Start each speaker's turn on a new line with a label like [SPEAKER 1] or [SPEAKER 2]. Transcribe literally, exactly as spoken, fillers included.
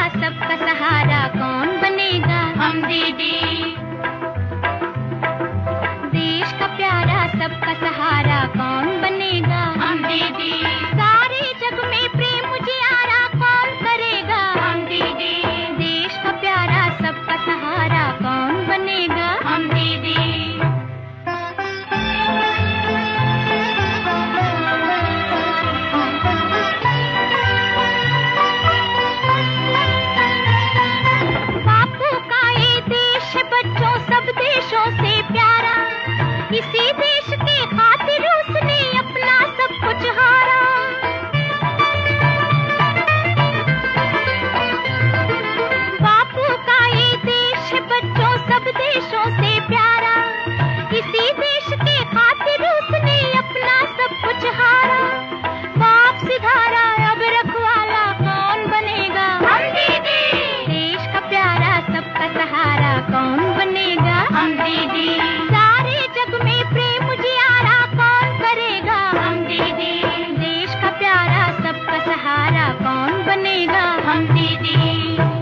[SPEAKER 1] सबका सहारा कौन बनेगा?
[SPEAKER 2] हम दीदी।
[SPEAKER 1] देश का प्यारा सबका सहारा कौन बनेगा?
[SPEAKER 2] हम दीदी।
[SPEAKER 1] सारे जग में प्रेम उजियारा कौन करेगा?
[SPEAKER 2] हम दीदी।
[SPEAKER 1] देश का प्यारा सबका सहारा कौन बनेगा?
[SPEAKER 2] हम दीदी।
[SPEAKER 1] बापू का ये देश है बच्चों सब देशों से प्यारा, इसी देश के खातिर उसने अपना सब कुछ हारा। बापू का ये देश है बच्चों सब देशों से प्यारा, इसी देश के खातिर उसने अपना सब कुछ हारा। बाप सिधारा अब रखवाला कौन बनेगा?
[SPEAKER 2] हम दीदी।
[SPEAKER 1] देश का प्यारा सबका सहारा कौन बनेगा?
[SPEAKER 2] हम दीदी।
[SPEAKER 1] सारे जग में प्रेम उजियारा कौन करेगा?
[SPEAKER 2] हम दीदी।
[SPEAKER 1] देश का प्यारा सबका सहारा कौन बनेगा?
[SPEAKER 2] हम दीदी।